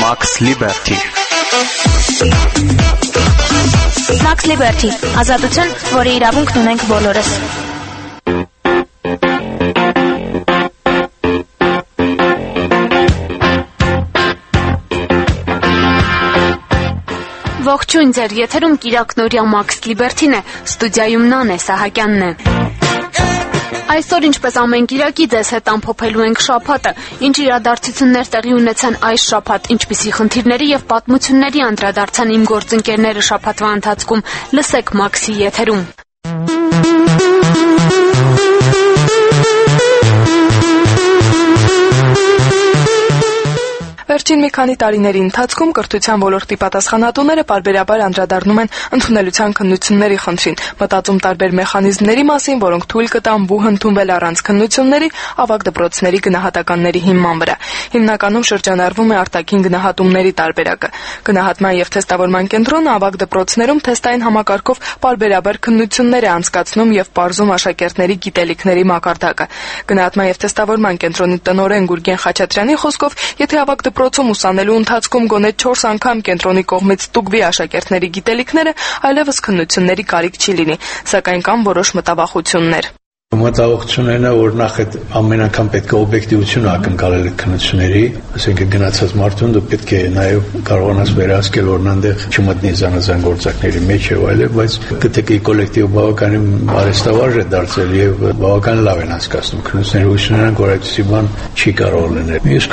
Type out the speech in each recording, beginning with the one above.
Max Liberty Max Liberty ազատություն, որի իրավունքն ունենք բոլորս։ Ողջույն ձեր եթերում Կիրակնորյա Max Liberty-ն է, ստուդիայում Նանե Սահակյանն է։ Այսօր ինչպես ամեն կիրակի ձեզ հետ ամփոփելու ենք շաբաթը, ինչ իրադարձություններ տեղի ունեցան այս շաբաթ, ինչպիսի խնդիրների եւ պատմությունների անդրադարձան իմ գործընկերները շաբաթվա ընթացքում, լսեք Max-ի եթերում։ Վերջին մի քանի տարիների ընթացքում կրթության ոլորտի պատասխանատուները պարբերաբար անդրադառնում են ընդունելության քննությունների խնդրին, մտածում տարբեր մեխանիզմների մասին, որոնք թույլ կտան բուհ ընդունվել առանց քննությունների ավագ դպրոցների գնահատականների հիման վրա։ Հիմնականում շրջանառվում է արտաքին գնահատումների տարբերակը։ Գնահատման եւ թեստավորման կենտրոնը ավագ դպրոցներում թեստային համակարգով պարբերաբար քննություններ է անցկացնում եւ պարզում աշակերտների գիտելիքների մակարդակը։ Գնահատման եւ թեստավորման կենտրոնի տնօրեն Գուրգեն Խաչատրյանի խոսքով, եթե ավագ դպրոցում ուսանելու ընթացքում գոնե 4 անգամ կենտրոնի կողմից ստուգվի աշակերտների գիտելիքները, այլևս քննությունների կարիք չի լինի, սակայն կան որոշ մտավախություններ։ Մտահոգությունն է, որ նախ այդ ամեն անգամ պետք է օբյեկտիվություն ակնկալել քննությունների, ասենք գնացած մարդուն դու պետք է նաև կարողանաս վերահսկել, որ նանդեղ չմտնի զանազան գործակների մեջ եւ այլն, բայց գտեկի կոլեկտիվ բավականին արհեստավարժ է դարձել եւ բավական լավ են հասկացնում քննությունները, հույս ունենանք, որ այդպիսի բան չի կարող լինել։ Մյուս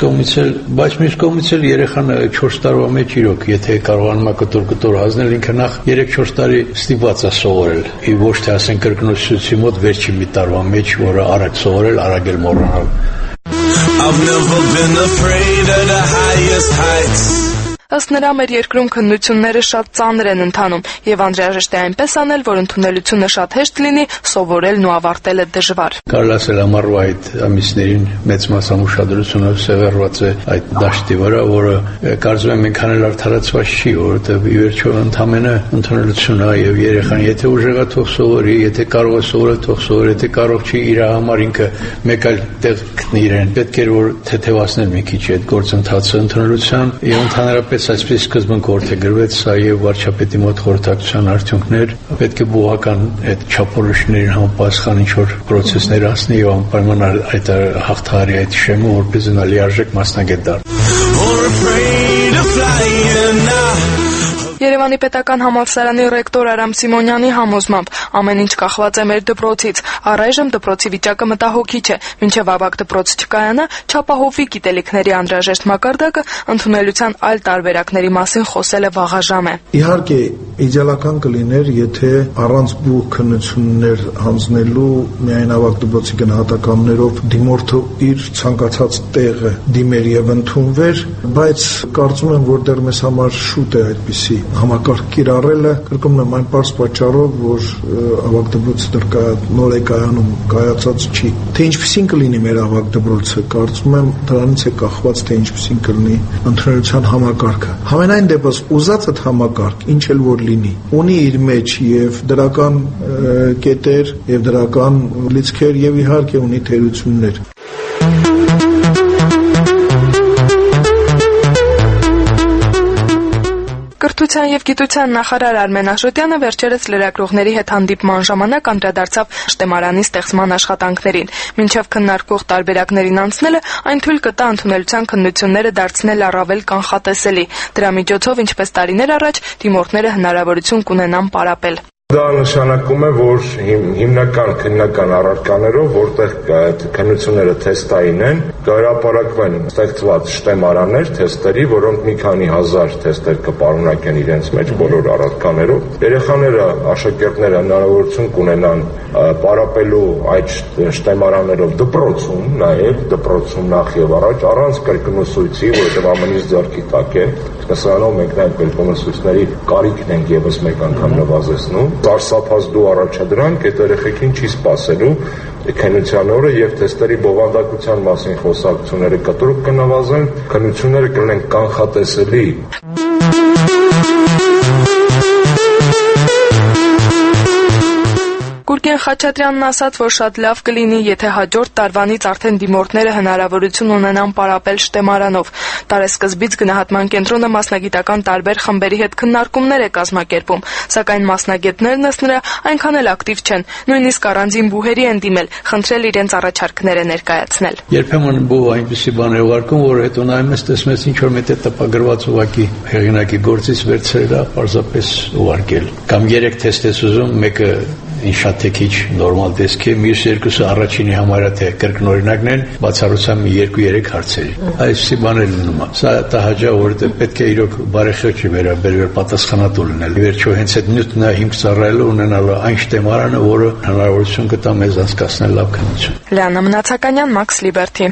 կողմից էլ երեխան 4 տարվա մեջ իրոք, եթե կարողանում է կտոր հանձնել, ինքը նախ 3-4 տարի ստիպված է սովորել, եւ ոչ թե ասենք կրկնօրինությունի մոտ վերջին մի տարվա մեջ, որը արագ սովորել, արագ էլ մոռանալ։ I've never been afraid of the highest heights. Ըստ նրա մեր երկրում քննությունները շատ ծանր են ընթանում եւ անհրաժեշտ է այնպես անել, որ ընդունելությունը շատ հեշտ լինի, սովորելն ու ավարտելը դժվար։ Կարելի ասել ամառվա այդ ամիսներին մեծ մասամբ ուշադրությունը սևեռված է այդ դաշտի վրա, որը կարծում եմ այնքան էլ արդարացված չի, որովհետեւ ի վերջո ընդամենը ընդունելությունն է եւ երեխան եթե ուժեղա թող սովորի, եթե կարող է սովորել թող սովորի, եթե կարող չի իր համար ինքը մեկ այլ տեղ գտնի իրեն։ Պետք է որ թեթևացնել մի քիչ այդ գործընթացը ընդունելության եւ ընդհանրապես այսպես սկզբունք որդեգրվեց սա եւ վարչապետի մոտ խորհրդակցության արդյունքներ պետք է բուհական այդ չափորոշիչներին համապատասխան ինչ-որ պրոցեսներ անցնի եւ անպայման այդ հաղթահարի այդ շեմը որպես նա լիարժեք մասնագետ դառնա։ Երևանի պետական համալսարանի ռեկտոր Արամ Սիմոնյանի համոզմամբ ամեն ինչ կախված է մեր դպրոցից։ Առայժմ դպրոցի վիճակը մտահոգիչ է, մինչև ավագ դպրոց չկայանա, չափահովվի գիտելիքների անհրաժեշտ մակարդակը, ընդունելության այլ տարբերակների մասին խոսելը վաղաժամ է։ Իհարկե, իդեալական կլիներ, եթե առանց բուհ քննություններ հանձնելու միայն ավագ դպրոցի գնահատականներով դիմորդը իր ցանկացած տեղը դիմեր եւ ընդունվեր, բայց կարծում եմ, որ դեռ մեզ համար շուտ է այդպիսի համակարգ կիրառելը, կրկնում եմ այն պարզ պատճառով, որ ավագ դպրոցը դեռ նոր է կայանում, կայացած չի։ Թե ինչպիսին կլինի մեր ավագ դպրոցը, կարծում եմ դրանից է կախված, թե ինչպիսին կլինի ընդունելության համակարգը։ Համենայն դեպս ուզած այդ համակարգ, ինչ էլ որ լինի, ունի իր մեջ եւ դրական կետեր եւ դրական լիցքեր եւ իհարկե ունի թերություններ։ Կրթության եւ գիտության նախարար Արմեն Աշոտյանը վերջերս լրագրողների հետ հանդիպման ժամանակ անդրադարձավ շտեմարանի ստեղծման աշխատանքներին։ Մինչև քննարկվող տարբերակներին անցնելը այն թույլ կտա ընդունելության քննությունները դարձնել առավել կանխատեսելի։ Դրա միջոցով, ինչպես տարիներ առաջ, դիմորդները հնարավորություն կունենան պարապել։ Դա նշանակում է, որ հիմնական քննական առարկաներով, որտեղ քննությունները թեստային են, կհրապարակվեն ստեղծված շտեմարաններ թեստերի, որոնք մի քանի հազար թեստեր կպարունակեն իրենց մեջ բոլոր առարկաներով։ Երեխաները, աշակերտները հնարավորություն կունենան պարապելու այդ շտեմարաններով դպրոցում, նաև դպրոցում նախ եւ առաջ, առանց կրկնուսույցի, որովհետեւ ամենից ձեռքի տակ է։ Սրանով մենք նաև կրկնուսույցների կարիքն ենք եւս մեկ անգամ նվազեցնում։ Սարսափազդու առաջադրանք այդ երեխեքին չի սպասելու քննության օրը եւ թեստերի բովանդակության մասին խոսակցությունները կտրուկ կնվազեն, քննությունները կլինեն կանխատեսելի։ Գուրգեն Խաչատրյանն ասաց, որ շատ լավ կլինի, եթե հաջորդ տարվանից արդեն դիմորդները հնարավորություն ունենան պարապել շտեմարանով։ Տարեսկզբից գնահատման կենտրոնը մասնագիտական տարբեր խմբերի հետ քննարկումներ է կազմակերպում, սակայն մասնագետներն ըստ նրա այնքան էլ ակտիվ չեն, նույնիսկ առանձին բուհերի են դիմել, խնդրել իրենց առաջարկները ներկայացնել։ Երբեմն բուհ այնպեսի բան է ուղարկում, որ հետո նայում ես, տեսնում ես ինչ որ մեկը տպագրված ուղակի հեղինակի գործից վերցրել է, պարզապես ուղարկել։ Կամ 3 թեստ ես ուզում, մեկը ինչ շատ թե քիչ նորմալ տեսք է, մյուս երկուսը առաջինի համար թե կրկնօրինակն են, բացառությամբ 2-3 հարցերի։ Այսպիսի բաներ լինում է։ Սա տհաճա, որովհետև պետք է իրոք բարեխիղճի վերաբերել պատասխանատու լինել։ Վերջո հենց այդ նյութն է հիմք ծառայելու ունենալու այն շտեմարանը, որը հնարավորություն կտա մեզ անցկացնել լավ քննություն։ Լիանա Մնացականյան, Max Liberty։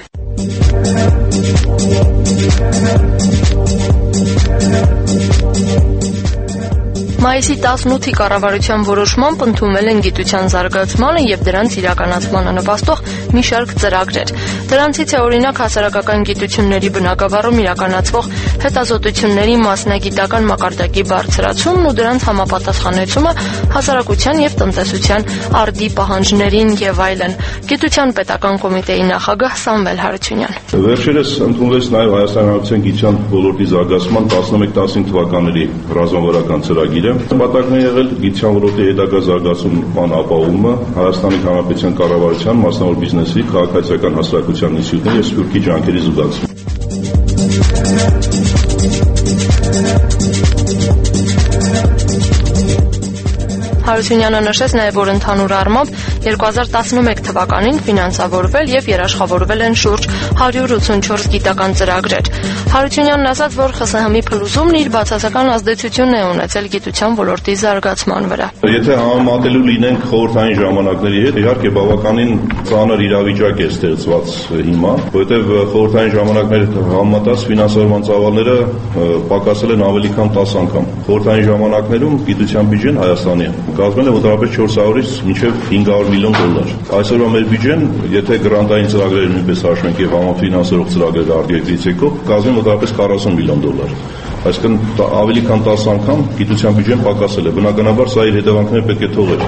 Մայիսի 18-ի կառավարության որոշմամբ ընդունվել են գիտության զարգացմանը և դրանց իրականացմանը նպաստող մի շարք ծրագրեր։ Դրանցից է օրինակ հասարակական գիտությունների բնագավառում իրականացվող հետազոտությունների մասնագիտական մակարդակի բարձրացումն ու դրանց համապատասխանեցումը հասարակության և տնտեսության արդի պահանջներին և այլն։ Գիտության պետական կոմիտեի նախագահ Սամվել Հարությունյան։ Վերջերս ընդունվեց նաև Հայաստանի Հանրապետության գիտության ոլորտի զարգացման 11-15 թվականների ռազմավարական ծրագիրը։ Նպատակն է եղել գիտության ոլորտի հետագա զարգացման ապահովումը, Հայաստանի Հանրապետության կառավարության, մասնավոր բիզնեսի, քաղաքացիական հասարակության ինստիտուտների և սփյուռքի ջանքերի զուգացում։ Հարությունյանը նշեց նաև, որ ընդհանուր առմամբ 2011 թվականին ֆինանսավորվել և երաշխավորվել են շուրջ 184 գիտական ծրագրեր։ Հարությունյանն ասաց, որ ԽՍՀՄ-ի փլուզումն իր բացասական ազդեցությունն է ունեցել գիտության ոլորտի զարգացման վրա։ Եթե համեմատելու լինենք խորհրդային ժամանակների հետ, իհարկե բավականին ծանր իրավիճակ է ստեղծված հիմա, որովհետև խորհրդային ժամանակների հետ համեմատած ֆինանսավորման ծավալները պակասել են ավելի քան 10 անգամ։ Խորհրդային ժամանակներում գիտության բյուջեն Հայաստանի կազմել է մոտավորապես 400-ից մինչև 500 միլիոն դոլար։ Այսօրվա մեր բյուջեն, եթե գրանտային ծրագրերը նույնպես հաշվենք եւ համաֆինանսելով ծրագրերը արտերկրից եկող, կազմի մոտավորապես 40 միլիոն դոլար։ Այսինքն ավելի քան 10 անգամ գիտության բյուջեն պակասել է։ Բնականաբար սա իր հետևանքները պետք է թողեր։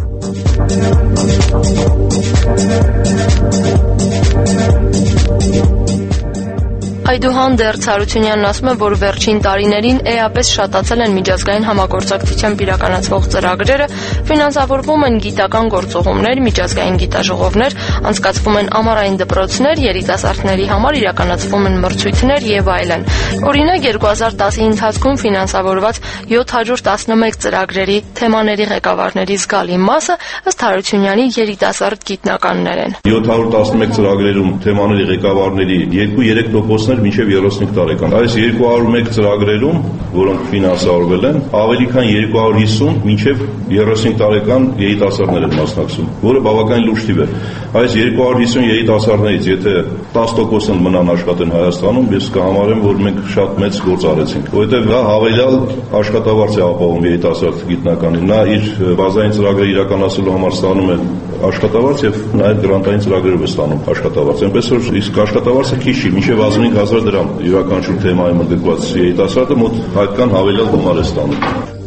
Այդուհանդերձ Հարությունյանն ասում է, որ վերջին տարիներին էապես շատացել են միջազգային համագործակցությամբ իրականացվող ծրագրերը, ֆինանսավորվում են գիտական գործողումներ, միջազգային գիտաժողովներ, անցկացվում են ամառային դպրոցներ, երիտասարդների համար իրականացվում են մրցույթներ եւ այլն։ Օրինակ 2010-ի ընթացքում ֆինանսավորված 711 ծրագրերի թեմաների ղեկավարների զգալի մասը ըստ Հարությունյանի երիտասարդ գիտնականներ են։ 711 ծրագրերում թեմաների ղեկավարների 2-3% մինչև 35 տարեկան։ Այս 201 ծրագրերում, որոնք ֆինանսավորվել են, ավելի քան 250 մինչև 35 տարեկան երիտասարդներ են մասնակցում, որը բավականին լուրջ թիվ է։ Այս 250 երիտասարդներից, եթե 10%-ն մնան աշխատեն Հայաստանում, ես կհամարեմ, որ մենք շատ մեծ գործ արեցինք, որովհետև դա հավելյալ աշխատավարձ է ապահովում երիտասարդ գիտնականին։ Նա իր բազային ծրագրերը իրականացնելու համար ստանում է աշխատավարձ եւ նաեւ գրանտային ծրագրերով է ստանում աշխատավարձ։ Այնպես որ իսկ աշխատավարձը քիչ չի, մինչև 15,000 դրամ յուրաքանչյուր թեմայի ընդգրկված երիտասարդը մոտ հայկական հավելյալ գումար է ստանում։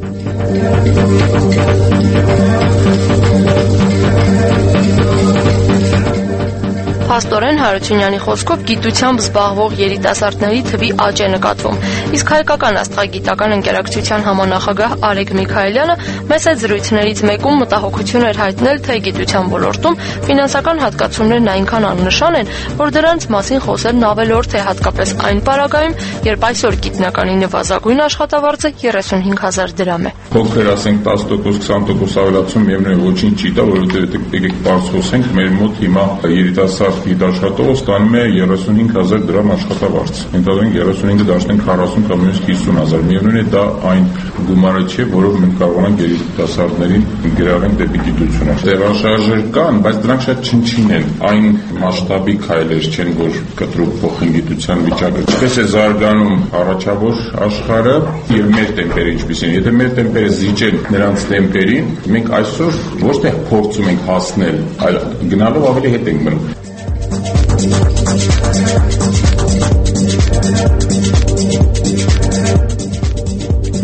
Փաստորեն Հարությունյանի խոսքով գիտությամբ զբաղվող երիտասարդների թվի աճ է նկատվում։ Իսկ Հայկական աստղագիտական ընկերակցության համանախագահ Արեգ Միքայելյանը մեծ զրույցներից մեկում մտահոգություն էր հայտնել, թե գիտության ոլորտում ֆինանսական հատկացումներն այնքան աննշան են, որ դրանց մասին խոսելն ավելորդ է, հատկապես այն պարագայում, երբ այսօր գիտնականի նվազագույն աշխատավարձը 35,000 դրամ է։ Փոքր ասենք 10%-20% ավելացում միևնույն ոչինչ չի տա, որովհետև եկեք բարձ խոսենք, մեր մոտ հիմա երիտասարդ գիտաշխատողը ստանում է 35,000 դրամ աշխատավարձ։ Ենթադրենք 35-ը դարձնենք 40 կամ նույնիսկ 50,000։ Միևնույն է դա այն գումարը չէ, որով մենք կարողանանք երիտասարդներին գրավել դեպի գիտությունը։ Տեղաշարժեր կան, բայց դրանք շատ չնչին են։ Այն մասշտաբի քայլեր չեն, որ կտրուկ փոխեն գիտության վիճակը։ Ինչպես է զարգանում առաջավոր աշխարհը եւ մեր տեմպերը ինչպիսին։ Եթե մեր տեմպերը զիջեն նրանց տեմպերին, մենք այսօր ոչ թե փորձում ենք հասնել, այլ գնալով ավելի հետ ենք մնում։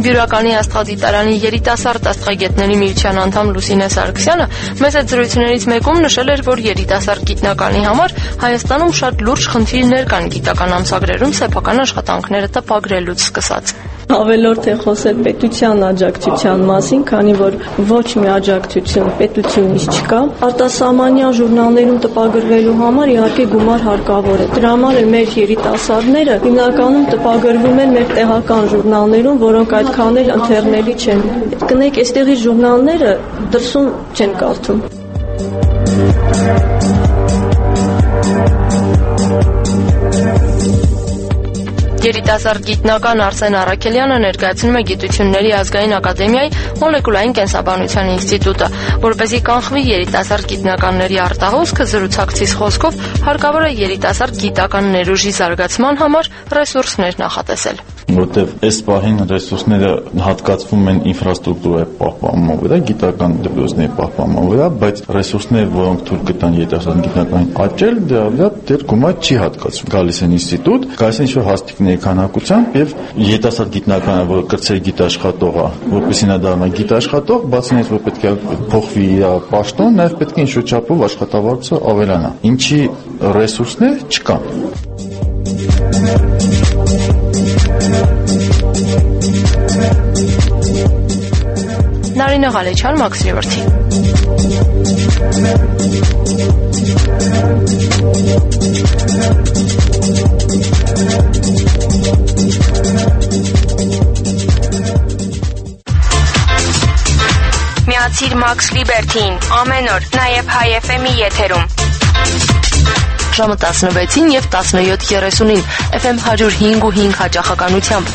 Բյուրականի աստղադիտարանի երիտասարդ աստղագետների միության անդամ Լուսինե Սարգսյանը մեծ զրույցներից մեկում նշել էր, որ երիտասարդ գիտնականի համար Հայաստանում շատ լուրջ խնդիրներ կան գիտական ամսագրերում սեփական աշխատանքները տպագրելուց սկսած։ Ավելորդ է խոսել պետության աջակցության մասին, քանի որ ոչ մի աջակցություն պետությունից չկա։ Արտասահմանյան ժուրնալներում տպագրվելու համար իհարկե գումար հարկավոր է։ Դրա համար էլ մեր երիտասարդները հիմնականում տպագրվում են մեր տեղական ժուրնալներում, որոնք այդքան էլ ընթերնելի չեն։ Կնեք այստեղի ժուրնալները դրսում չեն կարդում։ Երիտասարդ գիտնական Արսեն Առաքելյանը ներկայացնում է Գիտությունների ազգային ակադեմիայի մոլեկուլային կենսաբանության ինստիտուտը, որպեսզի կանխվի երիտասարդ գիտնականների արտահոսքը զրուցակցից խոսքով հարկավոր է երիտասարդ գիտական ներուժի զարգացման համար ռեսուրսներ նախատեսել։ Որտեվ այս պահին ռեսուրսները հատկացվում են ինֆրաստրուկտուրայի պահպանման վրա, գիտական դպրոցների պահպանման վրա, բայց ռեսուրսները, որոնք թույլ կտան երիտասարդ գիտնականին աճել, դրա վրա դեռ գումար չի հատկացվում։ Գալիս են ինստիտուտ, գալիս են ինչ-որ հաստիկների քանակությամբ եւ երիտասարդ գիտնականը, որը կրծեր գիտաշխատող է, որպեսզի նա դառնա գիտաշխատող, բացի այդ, որ պետք է փոխվի իր պաշտոն, նաեւ պետք է ինչ-որ չափով աշխատավարձը ավելանա։ Ինչի ռեսուրսներ չկան։ Նարինե Ղալեչյան, Max Liberty։ Միացիր Max Liberty-ին ամեն օր, նաև Հայ FM-ի եթերում։ Ժամը 16-ին եւ 17:30-ին FM 105.5 հաճախականությամբ։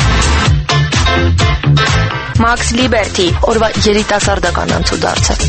Max Liberty, օրվա երիտասարդական անցուդարձը։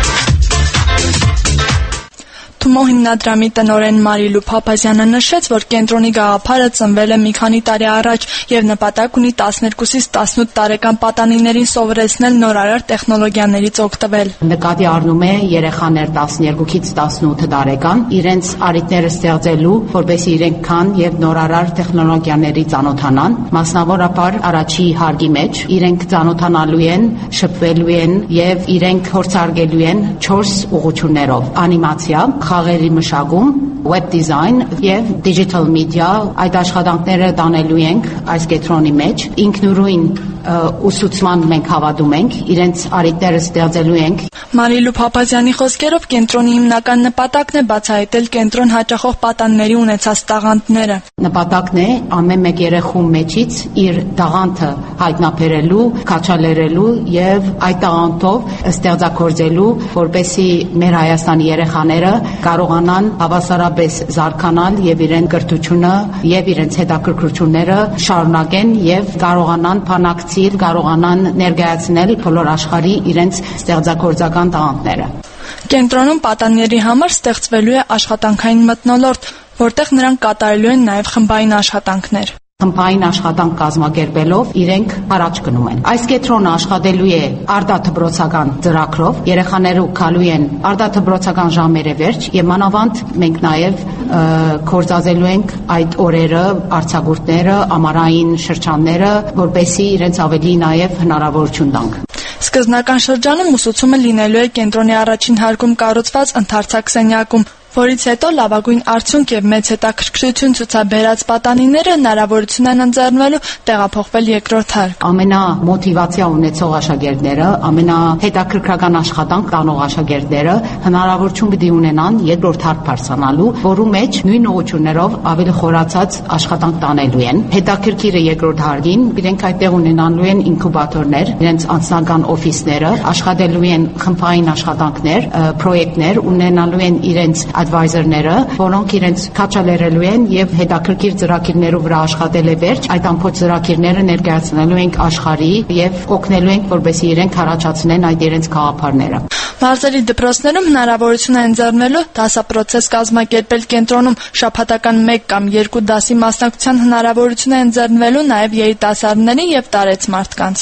Թումո հիմնադրամի տնօրեն Մարիլու Փափազյանը նշեց, որ կենտրոնի գաղափարը ծնվել է մի քանի տարի առաջ եւ նպատակ ունի 12-ից 18 տարեկան պատանիներին սովորեցնել նորարար տեխնոլոգիաներից օգտվել։ Նկատի առնում է երեխաներ 12-ից 18 տարեկան իրենց արիտները ստեղծելու, որպեսզի իրենք քան եւ նորարար տեխնոլոգիաների ծանոթանան, մասնավորապես առաջի հարգի մեջ իրենք ծանոթանալու են, շփվելու են եւ իրենք փորձարկելու են 4 ուղղություններով՝ անիմացիա, խաղերի մշակում, web design եւ digital media։ Այդ աշխատանքները տանելու ենք այս կենտրոնի մեջ։ Ինքնուրույն ուսուցման մենք հավատում ենք, իրենց արիտները ստեղծելու ենք։ Մարիլու Փափազյանի խոսքերով կենտրոնի հիմնական նպատակն է բացահայտել կենտրոն հաճախող պատանիների ունեցած տաղանդները։ Նպատակն է ամեն մեկ երեխու մեջից իր տաղանդը հայտնաբերելու, քաչալերելու եւ այդ տաղանդով ստեղծագործելու, որպեսզի մեր Հայաստանի երեխաները կարողանան հավասարապես զարգանալ եւ իրեն կրթությունը եւ իրենց հետաքրքրությունները շարունակեն եւ կարողանան փանակցիլ, կարողանան ներկայացնել բոլոր աշխարհի իրենց ստեղծագործական տաղանդները։ Կենտրոնում պատանիների համար ստեղծվելու է աշխատանքային մթնոլորտ, որտեղ նրանք կատարելու են նաեւ խմբային աշխատանքներ։ Խմբային աշխատանք կազմակերպելով իրենք առաջ գնում են։ Այս կենտրոնը աշխատելու է արտադպրոցական ծրագրով, երեխաները գալու են արտադպրոցական ժամերը վերջ եւ մանավանդ մենք նաեւ կորցազելու ենք այդ օրերը, արձակուրդները, ամառային շրջանները, որպեսզի իրենց ավելի նաեւ հնարավորություն տանք։ Սկզբնական շրջանում ուսուցումը լինելու է կենտրոնի առաջին հարկում կառուցված ընդարձակ սենյակում, որից հետո լավագույն արդյունք եւ մեծ հետաքրքրություն ցուցաբերած պատանիները հնարավորություն են ընձեռնվելու տեղափոխվել երկրորդ հարկ։ Ամենամոտիվացիա ունեցող աշակերտները, ամենահետաքրքրական աշխատանք տանող աշակերտները հնարավորություն կդի ունենան երկրորդ հարկ բարձրանալու, որու մեջ նույն ուղղություններով ավելի խորացած աշխատանք տանելու են։ Հետաքրքիրը երկրորդ հարկին իրենք այդտեղ ունենալու են ինկուբատորներ, իրենց անձնական օֆիսները, աշխատելու են խմբային աշխատանքներ, պրոյեկտներ, ունենալու են իրենց advisor-ները, որոնք իրենց քաչալերելու են եւ հետաքրքիր ծրագիրներով վրա աշխատել է վերջ, այդ ամբողջ ծրագիրները ներկայացնելու ենք աշխարհի եւ օգնելու ենք, որպեսզի իրենք առաջացնեն այդ իրենց գաղափարները։ Մարզերի դպրոցներում հնարավորություն է ընձեռնվելու դասապրոցես կազմակերպել կենտրոնում, շաբաթական 1 կամ 2 դասի մասնակցության հնարավորություն է ընձեռնվելու նաեւ երիտասարդներին եւ տարեց մարդկանց։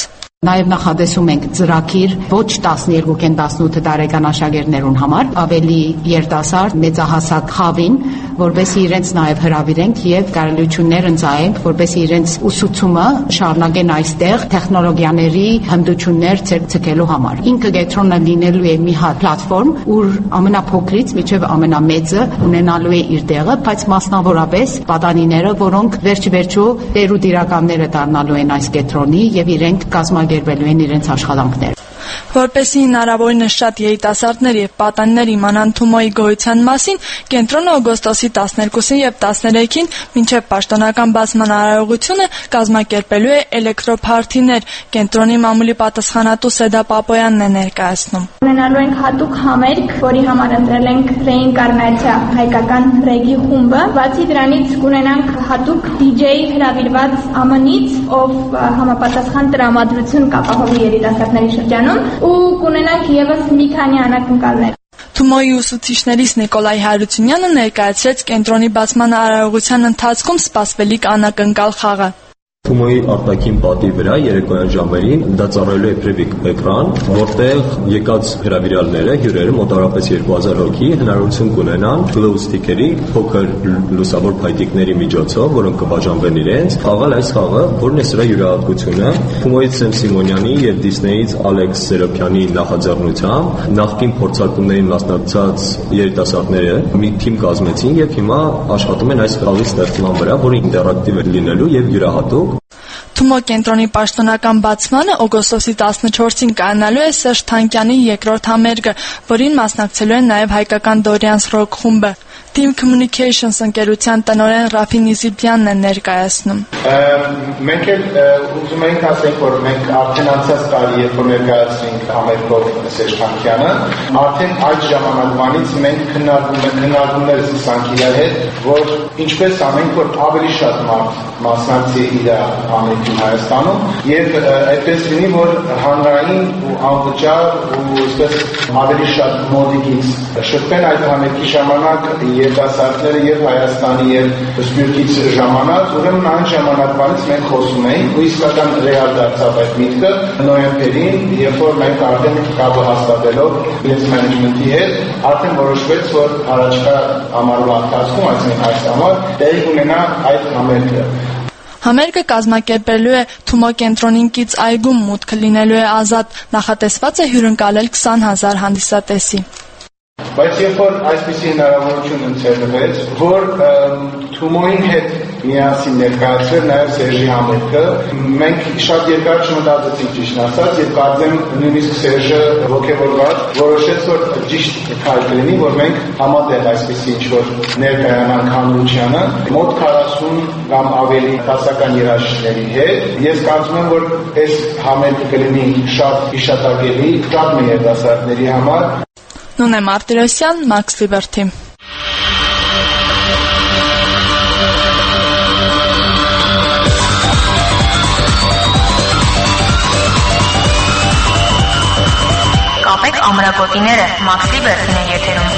Նաև նախադեсում ենք ծրագիր ոչ 12-18 տարեկան աշակերտներուն համար, ավելի երիտասարդ, մեծահասակ խավին, որովհետեւ իրենց նաև հրավիրենք եւ կարողություններ ընծայենք, որովհետեւ իրենց ուսուցումը շարունակեն այստեղ տեխնոլոգիաների հմտություններ ցկելու համար։ Ինքը կենտրոնը լինելու է մի հատ պլատֆորմ, ուր ամենափոքրից մինչեւ ամենամեծը ունենալու է իր տեղը, բայց մասնավորապես պատանիները, որոնք վերջիվերջո տեր ու դիրականները դառնալու են այս կենտրոնի եւ իրենք կազմակերպելու են իրենց աշխատանքները։ Որպեսզի հնարավորինս շատ երիտասարդներ եւ պատանիներ իմանան Թումոյի գոյության մասին, կենտրոնը օգոստոսի 12-ին եւ 13-ին մինչեւ պաշտոնական բացման արարողությունը կազմակերպելու է էլեկտրոփարթիներ։ Կենտրոնի մամուլի պատասխանատու Սեդա Պապոյանն է ներկայացնում։ Ունենալու ենք հատուկ համերգ, որի համար ընտրել ենք ռեինկարնացիա հայկական ռեգի խումբը։ Բացի դրանից կունենանք հատուկ DJ հրավիրված ԱՄՆ-ից, ով համապատասխան տրամադրություն կապահովի երիտասարդների շրջանում ու կունենանք եւս մի քանի անակնկալներ։ Թումոյի ուսուցիչներից Նիկոլայ Հարությունյանը ներկայացրեց կենտրոնի բացման արարողության ընթացքում սպասվելիք անակնկալ խաղը։ Թումոյի արտաքին պատի վրա երեկոյան ժամերին դա ծառայելու է պրեվիկ էկրան, որտեղ եկած հրավիրալները, հյուրերը մոտավորապես 2000 հոգի հնարավորություն կունենան glow stick-երի փոքր լուսավոր փայտիկների միջոցով, որոնք կբաժանվեն իրենց, խաղալ այս խաղը, որն է սրա յուրահատկությունը։ Թումոյից Սեմ Սիմոնյանի եւ Դիսնեյից Ալեքս Սերոփյանի նախաձեռնությամբ նախկին փորձարկումներին մասնակցած երիտասարդները մի թիմ կազմեցին եւ հիմա աշխատում են այս խաղի ստեղծման վրա, որը ինտերակտիվ է լինելու եւ յուրահատուկ։ Թումո կենտրոնի պաշտոնական բացմանը օգոստոսի 14-ին կայանալու է Սերժ Թանկյանի երկրորդ համերգը, որին մասնակցելու են նաև հայկական Դորյանս ռոք խումբը։ Team Communications ընկերության տնօրեն Ռաֆին Իզիպյանն է ներկայացնում։ Մենք ուզում ենք ասենք, որ մենք արդեն անցած տարի երբ որ ներկայացրինք համերգով Սերժ Թանկյանը, արդեն այդ ժամանակվանից մենք քննարկումներ սկսանք իր հետ, որ ինչպես անենք, որ ավելի շատ մարդ մասնակցի իր համերգին Հայաստանում եւ այդպես լինի, որ հանրային ու անվճար ու այսպես ավելի շատ մոդիկից շփվեն այդ համերգի ժամանակ երիտասարդները եւ Հայաստանի եւ Սփյուռքից ժամանակ, ուրեմն այն ժամանակվանից մենք խոսում էինք ու իսկական ռեալ դարձավ այդ միտքը նոյեմբերին, երբ որ մենք արդեն կապը հաստատելով իրենց մենեջմենթի հետ արդեն որոշվեց, որ առաջկա ամառվա ընթացքում, այսինքն այս ամառ տեղի ունենա այդ համերգը։ Համերգը կազմակերպելու է Թումո կենտրոնին կից այգում, մուտքը լինելու է ազատ, նախատեսված է հյուրընկալել 20,000 հանդիսատեսի։ Բայց երբ որ այսպիսի հնարավորություն ընձեռվեց, որ Թումոյին հետ միասին ներկայացրել նաև Սերժի համերգը, մենք շատ երկար չմտածեցինք ճիշտ ասած եւ կարծեմ նույնիսկ Սերժը ոգևորված որոշեց, որ ճիշտ քայլ կլինի, որ մենք համատեղ այսպիսի ինչ-որ ներկայանանք հանրությանը մոտ 40 կամ ավելի դասական երաժիշտների հետ։ Ես կարծում եմ, որ այս համերգը կլինի շատ հիշատակելի, շատ մեծ երիտասարդների համար։ Նունե Մարտիրոսյան, Max Liberty։ Կապեք ամրակոտիները, Max Liberty-ն է եթերում։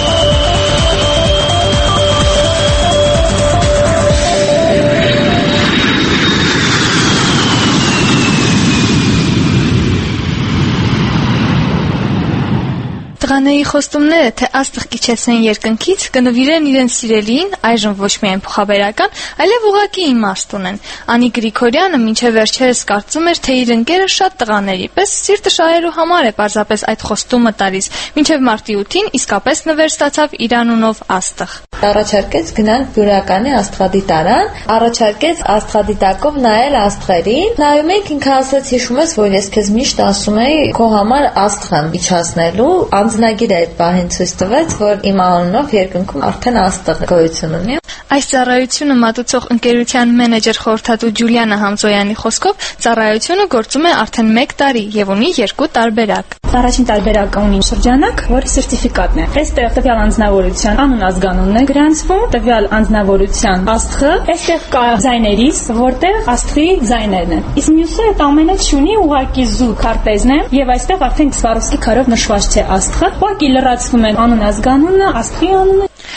Տղաների խոստումները, թե աստղ կիչեցնեն երկնքից, կնվիրեն իրենց սիրելիին, այժմ ոչ միայն փոխաբերական, այլև ուղղակի իմաստ ունեն։ Անի Գրիգորյանը մինչև վերջերս կարծում էր, թե իր ընկերը շատ տղաների պես սիրտը շահելու համար է պարզապես այդ խոստումը տալիս, մինչև մարտի 8-ին իսկապես նվեր ստացավ իր անունով աստղ։ Առաջարկեց գնալ բյուրականի աստղադիտարան, առաջարկեց աստղադիտակով նայել աստղերին։ Նայում եք, ինքը ասաց, հիշում ես, որ ես քեզ միշտ ասում էի, քո համար աստղ եմ իջացնելու, անձնագիր այդ պահին ցույց տվեց, որ իմ անունով երկնքում արդեն աստղ գոյություն ունի։ Այս ծառայությունը մատուցող ընկերության մենեջեր խորհրդատու Ջուլիանա Համզոյանի խոսքով ծառայությունը գործում է արդեն 1 տարի եւ ունի 2 տարբերակ։ Առաջին տարբերակը ունի շրջանակ, որը սերտիֆիկատն է։ Այստեղ տվյալ անձնավորության անուն ազգանունն է գրանցվում, տվյալ անձնավորության աստղը, այստեղ կա ձայներից, որտեղ աստղի ձայներն են։ Իսկ մյուսը այդ ամենը չունի, ուղղակի զուտ քարտեզն է եւ այստեղ արդեն Սվարովսկի քարով նշված չէ աստղը, ուղղակի լրացվում է անուն ազգանունը, աստղի անունը։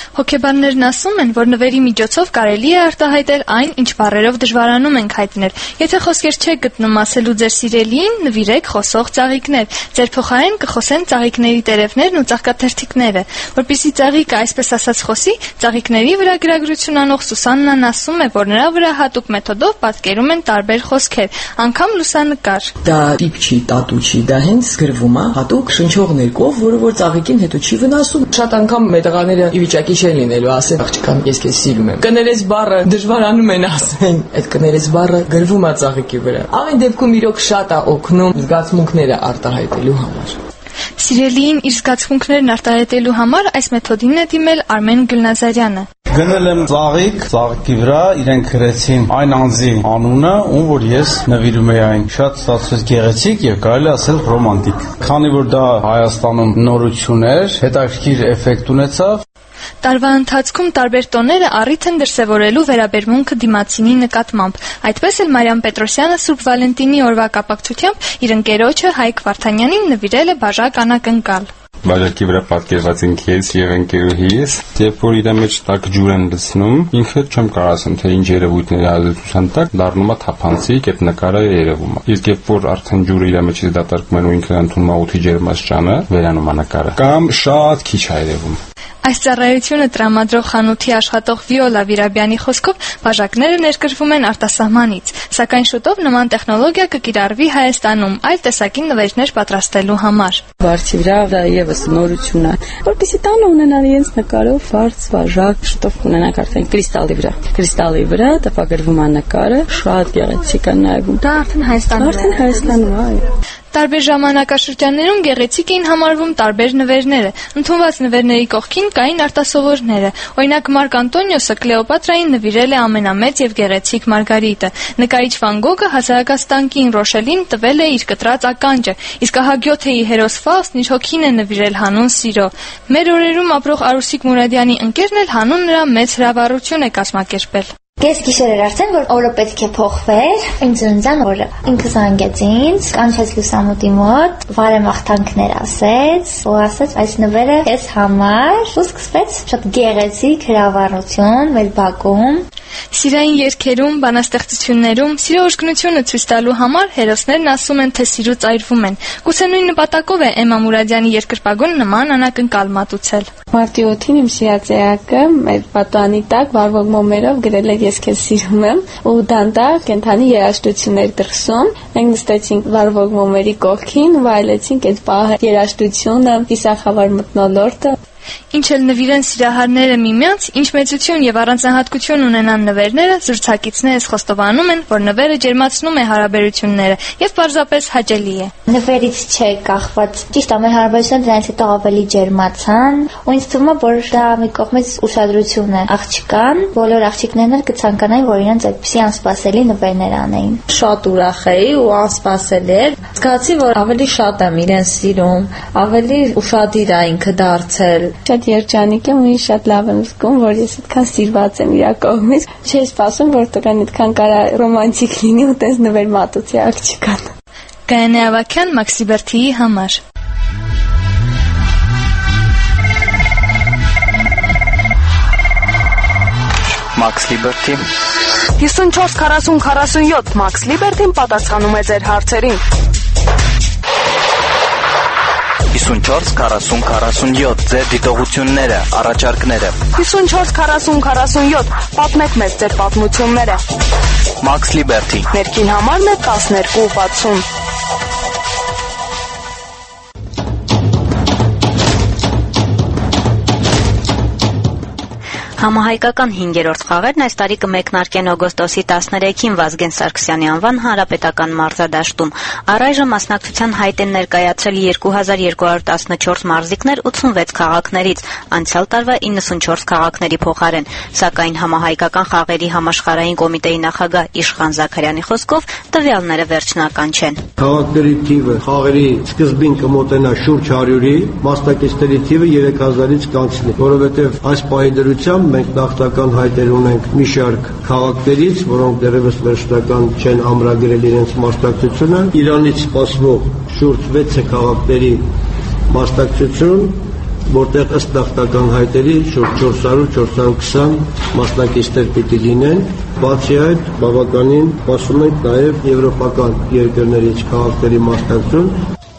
Հոգեբաններն ասում են, որ նվերի միջոցով կարելի է արտահայտել այն, ինչ բառերով դժվարանում ենք հայտնել։ Եթե խոսքեր չեք գտնում ասելու ձեր սիրելիին, նվիրեք խոսող ծաղիկներ։ Ձեր փոխարեն կխոսեն ծաղիկների տերևներն ու ծաղկաթերթիկները։ Որպեսզի ծաղիկը այսպես ասած խոսի, ծաղիկների վրա գրագրություն անող Սուսաննան ասում է, որ նրա վրա հատուկ մեթոդով պատկերում են տարբեր խոսքեր, անգամ լուսանկար։ Դա տիպ չի, տատու չի, դա հենց գրվում է հատուկ շնչող ներկով, որը որ ծաղիկին հետո չի վնասում։ Շատ անգամ մետաղաները ի վիճակի չեն լինելու ասել աղջկան ես քեզ սիրում եմ։ Կներես բառը դժվարանում են ասեն, այդ կներես բառը գրվում է ծաղիկի վրա։ Ամեն դեպքում իրոք շատ է օգնում զգացմունքները արտահայտելու համար։ Սիրելիին իր զգացմունքներն արտահայտելու համար այս մեթոդին է դիմել Արմեն Գլնազարյանը։ Գնել եմ ծաղիկի վրա իրենք գրեցին այն անձի անունը, ում որ ես նվիրում եի այն։ Շատ ստացվեց գեղեցիկ եւ կարելի ասել ռոմանտիկ։ Քանի որ դա Հայաստանում նորություն էր, հետաքրքիր էֆեկտ ունեցավ։ Տարվա ընթացքում տարբեր տոները առիթ են դրսևորելու վերաբերմունքը դիմացինի նկատմամբ։ Այդպես էլ Մարիամ Պետրոսյանը Սուրբ Վալենտինի օրվա կապակցությամբ իր ընկերոջը Հայկ Վարդանյանին նվիրել է բաժակ անակնկալ։ Բաժակի վրա պատկերված ենք ես եւ ընկերուհիս, երբ որ իր մեջ տակ ջուր են լցնում, ինքը չեմ կարող ասեմ, թե ինչ երևույթների ազդեցության տակ դառնում է թափանցիկ, այդ նկարը երևում է։ Իսկ երբ որ արդեն ջուրը իր մեջից դատարկում են ու ինքը ընդունում է օդի ջերմաստիճանը, վերանում է նկարը։ Կամ շատ քիչ է երևում։ Այս ծառայությունը տրամադրող խանութի աշխատող Վիոլա Վիրաբյանի խոսքով բաժակները ներկրվում են արտասահմանից, սակայն շուտով նման տեխնոլոգիա կկիրառվի Հայաստանում այլ տեսակի նվերներ պատրաստելու համար։ Վարձի վրա դա եւս նորություն է, որպեսզի տանը ունենան իրենց նկարով վարձ բաժակ, շուտով կունենանք արդեն կրիստալի վրա տպագրվում է նկարը, շատ գեղեցիկ է նայվում։ Դա արդեն Հայաստանում է, այո։ Տարբեր ժամանակաշրջաններում գեղեցիկ էին համարվում տարբեր նվերները։ Ընդունված նվերների կողքին կային արտասովորները։ Օրինակ Մարկ Անտոնիոսը Կլեոպատրային նվիրել է ամենամեծ եւ գեղեցիկ Մարգարիտը։ Նկարիչ Վան Գոգը հասարակաստանկին Ռոշելին տվել է իր կտրած ականջը, իսկ Ահագյոթեի հերոս Ֆաուստն իր հոգին է նվիրել հանուն սիրո։ Մեր օրերում ապրող Արուսիկ Մուրադյանի ընկերն էլ հանուն նրա մեծ հրավառություն է կազմակերպել։ Կես գիշեր էր արդեն, որ օրը պետք է փոխվեր, իմ ծննդյան օրը։ Ինքը զանգեց ինձ, կանչեց լուսամուտի մոտ, բարեմաղթանքներ ասեց, ու ասեց այս նվերը ես համար, ու սկսվեց շատ գեղեցիկ հրավառություն մեր բակում։ Սիրային երգերում, բանաստեղծություններում սիրո ուժգնությունը ցույց տալու համար հերոսներն ասում են, թե սիրուց այրվում են։ Գուցե նույն նպատակով է Էմմա Մուրադյանի երկրպագուն նման անակնկալ մատուցել։ Մարտի 8-ին իմ սիրածեակը մեր պատանի տակ վարվող մոմերով գրել էր ես քեզ սիրում եմ ու դանդաղ կենթանի երաժշտություններ դրսում։ Մենք նստեցինք վարվող մոմերի կողքին, վայելեցինք այդ պահը երաժշտությունը, կիսախավար մթնոլորտը։ Ինչ էլ նվիրեն սիրահարները միմյանց, ինչ մեծություն եւ առանձնահատկություն ունենան նվերները, զրուցակիցներս խոստովանում են, որ նվերը ջերմացնում է հարաբերությունները եւ պարզապես հաճելի է։ Նվերից չէ կախված, ճիշտ է, մեր հարաբերությունները դրանից հետո ավելի ջերմացան, ու ինձ թվում է, որ դա մի կողմից ուշադրություն է աղջկան, բոլոր աղջիկներն էլ կցանկանային, որ իրենց այդպիսի անսպասելի նվերներ անեին։ Շատ ուրախ էի ու անսպասելի էր։ Զգացի, որ ավելի շատ եմ իրեն սիրում, ավելի ուշադիր է ինքը դարձել։ Շատ երջանիկ եմ ու շատ լավ եմ զգում, որ ես այդքան սիրված եմ իր կողմից։ Չէի սպասում, որ տղան այդքան կարա ռոմանտիկ լինի ու տես նվեր մատուցի աղջկան։ Գայանե Ավագյան, Մաքսի Բերթիի համար։ Max Liberty 54-40-47 Max Liberty-ն պատասխանում է ձեր հարցերին։ 54-40-47 ձեր դիտողությունները, առաջարկները։ 54-40-47 պատմեք մեզ ձեր պատմությունները։ Max Liberty Ներքին համարն է 1260։ Համահայկական 5-րդ խաղերն այս տարի կմեկնարկեն օգոստոսի 13-ին Վազգեն Սարգսյանի անվան հանրապետական մարզադաշտում։ Առայժմ մասնակցության հայտ են ներկայացրել 2214 մարզիկներ 86 քաղաքներից, անցյալ տարվա 94 քաղաքների փոխարեն, սակայն համահայկական խաղերի համաշխարհային կոմիտեի նախագահ Իշխան Զաքարյանի խոսքով տվյալները վերջնական չեն։ Քաղաքների թիվը խաղերի սկզբին կմոտենա շուրջ 100-ի, մասնակիցների թիվը 3000-ից կանցնի, որովհետև այս պահի դրությամբ մենք նախնական հայտեր ունենք մի շարք քաղաքներից, որոնք դեռևս վերջնական չեն ամրագրել իրենց մասնակցությունը։ Իրանից սպասվող շուրջ 6 քաղաքների մասնակցություն, որտեղ ըստ նախնական հայտերի շուրջ 400-420 մասնակիցներ պիտի լինեն։ Բացի այդ, բավականին սպասում ենք նաև եվրոպական երկրներից քաղաքների մասնակցություն։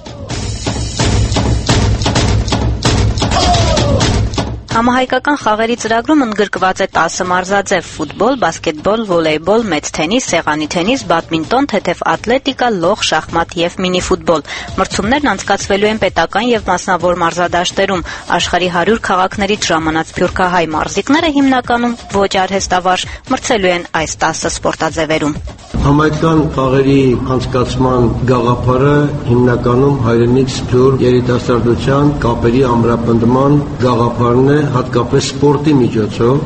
Համահայկական խաղերի ծրագրում ընդգրկված է 10 մարզաձև՝ ֆուտբոլ, բասկետբոլ, վոլեյբոլ, մեծ թենիս, սեղանի թենիս, բադմինտոն, թեթև ատլետիկա, լող, շախմատ եւ մինիֆուտբոլ։ Մրցումներն անցկացվելու են պետական եւ մասնավոր մարզադաշտերում։ Աշխարհի 100 քաղաքներից ժամանած սփյուռքահայ մարզիկները հիմնականում ոչ արհեստավարժ մրցելու են այս 10 սպորտաձևերում։ Համայնքան խաղերի անցկացման գաղափարը հիմնականում հայրենիք սփյուռք երիտասարդության կապերի ամրապնդման գաղափարն է, հատկապես սպորտի միջոցով։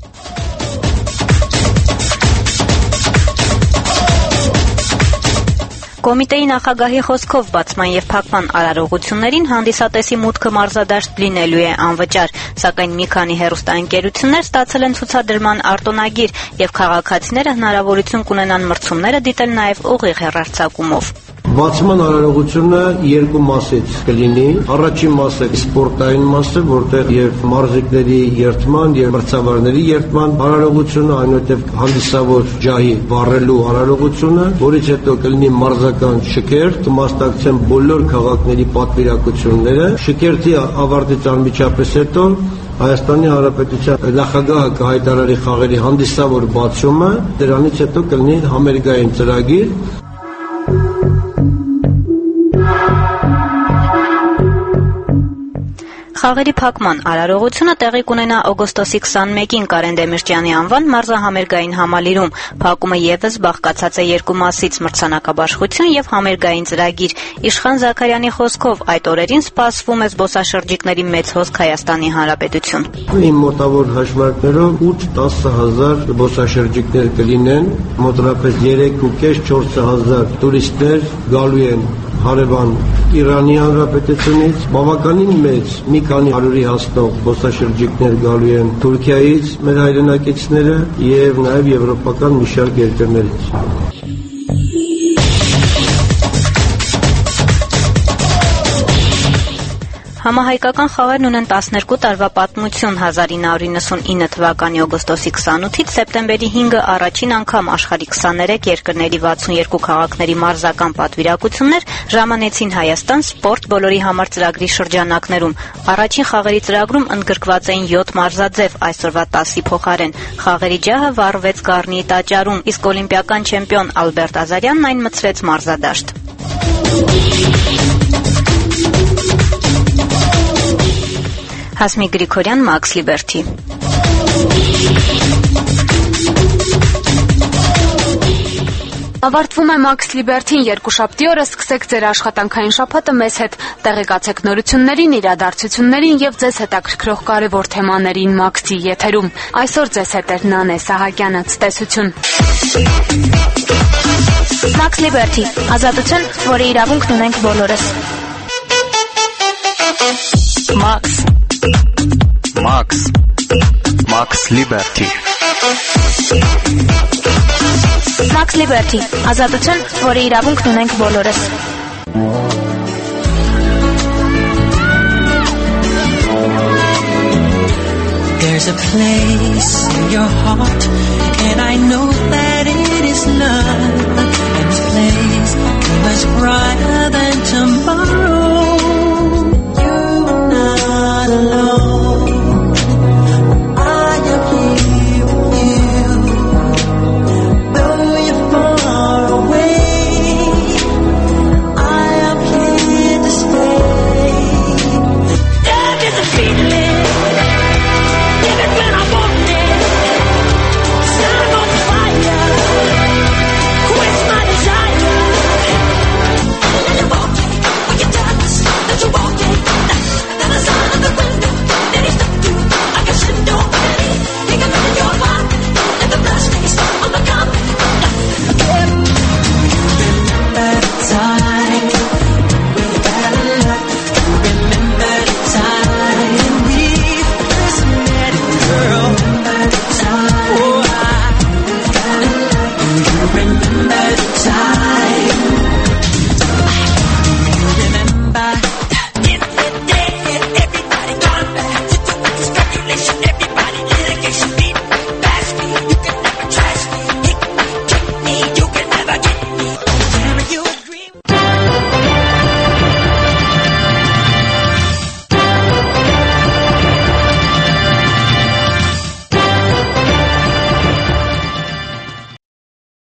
Կոմիտեի նախագահի խոսքով բացման եւ փակման արարողություններին հանդիսատեսի մուտքը մարզադաշտ լինելու է անվճար, սակայն մի քանի հեռուստաընկերություններ ստացել են ցուցադրման արտոնագիր եւ քաղաքացիները հնարավորություն կունենան մրցումները դիտել նաեւ ուղիղ հեռարձակումով։ Բացման արարողությունը երկու մասից կլինի։ Առաջին մասը սպորտային մասը, որտեղ եւ մարզիկների երթման եւ մրցավարների երթման արարողությունը, այնուհետեւ հանդիսավոր ջահի վառելու արարողությունը, որից հետո կլինի մարզական շքերթ, կմասնակցեն բոլոր քաղաքների պատվիրակությունները։ Շքերթի ավարտից անմիջապես հետո Հայաստանի Հանրապետության նախագահը կհայտարարի խաղերի հանդիսավոր բացումը, դրանից հետո կլինի համերգային ծրագիր։ Խաղերի փակման արարողությունը տեղի կունենա օգոստոսի 21-ին Կարեն Դեմիրճյանի անվան մարզահամերգային համալիրում։ Փակումը եւս բաղկացած է երկու մասից՝ մրցանակաբաշխություն եւ համերգային ծրագիր։ Իշխան Զաքարյանի խոսքով այդ օրերին սպասվում է զբոսաշրջիկների մեծ հոսք Հայաստանի Հանրապետություն։ Իմ մոտավոր հաշվարկներով 8-10 հազար զբոսաշրջիկներ կլինեն, մոտավորապես 3.5-4 տուրիստներ գալու են հարևան Իրանի Հանրապետությունից, բավականին մեծ մի քանի հարյուրի հասնող զբոսաշրջիկներ գալու են Թուրքիայից, մեր հայրենակիցները եւ նաեւ եվրոպական մի շարք երկրներից։ Համահայկական խաղերն ունեն 12 տարվա պատմություն։ 1999 թվականի օգոստոսի 28-ից սեպտեմբերի 5-ը առաջին անգամ աշխարհի 23 երկրների 62 քաղաքների մարզական պատվիրակություններ ժամանեցին Հայաստան սպորտ բոլորի համար ծրագրի շրջանակներում։ Առաջին խաղերի ծրագրում ընդգրկված էին 7 մարզաձև, այսօրվա 10-ի փոխարեն։ Խաղերի ջահը վառվեց Գառնիի տաճարում, իսկ օլիմպիական չեմպիոն Ալբերտ Ազարյանն այն մցրեց մարզադաշտ։ Հասմիկ Գրիգորյան, Մաքս Լիբերթի։ Ավարտվում է Մաքս Լիբերթին երկուշաբթի օրը, սկսեք ձեր աշխատանքային շաբաթը մեզ հետ, տեղեկացեք նորություններին, իրադարձություններին եւ ձեզ հետաքրքրող կարևոր թեմաներին Մաքսի եթերում։ Այսօր ձեզ հետ է Նանե Սահակյանը, ցտեսություն։ Մաքս Լիբերթի, ազատություն, որի իրավունքն ունենք բոլորս։ Մաքս Լիբերթի։ Մաքս Լիբերթի, ազատություն, որի իրավունքն ունենք բոլորս։ There's a place in your heart, and I know that it is love. And this place is much brighter than tomorrow. You're not alone. I am here with you. Though you're far away, I am here to stay. Love is a feeling. Remember the time